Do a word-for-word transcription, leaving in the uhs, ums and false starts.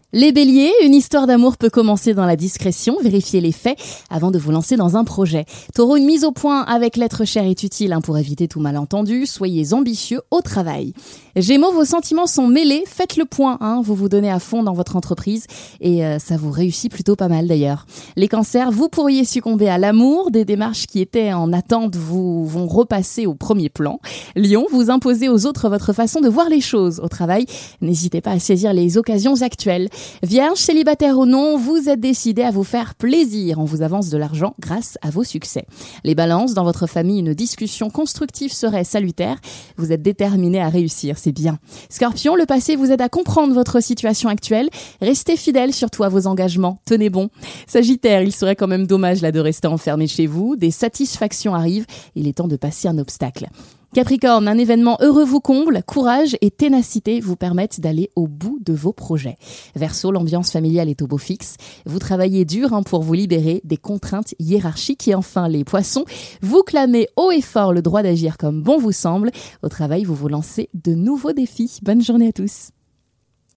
Les béliers, une histoire d'amour peut commencer dans la discrétion, vérifiez les faits avant de vous lancer dans un projet. Taureau, une mise au point avec l'être cher est utile hein, pour éviter tout malentendu, soyez ambitieux au travail. Gémeaux, vos sentiments sont mêlés, faites le point, hein, vous vous donnez à fond dans votre entreprise et euh, ça vous réussit plutôt pas mal d'ailleurs. Les cancers, vous pourriez succomber à l'amour, des démarches qui étaient en attente vous vont repasser au premier plan. Lion, vous imposez aux autres votre façon de voir les choses au travail, n'hésitez pas à saisir les occasions actuelles. Vierge, célibataire ou non, vous êtes décidé à vous faire plaisir. On vous avance de l'argent grâce à vos succès. Les balances, dans votre famille, une discussion constructive serait salutaire. Vous êtes déterminé à réussir, c'est bien. Scorpion, le passé vous aide à comprendre votre situation actuelle. Restez fidèle surtout à vos engagements. Tenez bon. Sagittaire, il serait quand même dommage là de rester enfermé chez vous. Des satisfactions arrivent. Il est temps de passer un obstacle. Capricorne, un événement heureux vous comble, courage et ténacité vous permettent d'aller au bout de vos projets. Verseau, l'ambiance familiale est au beau fixe. Vous travaillez dur hein, pour vous libérer des contraintes hiérarchiques. Et enfin, les poissons, vous clamez haut et fort le droit d'agir comme bon vous semble. Au travail, vous vous lancez de nouveaux défis. Bonne journée à tous.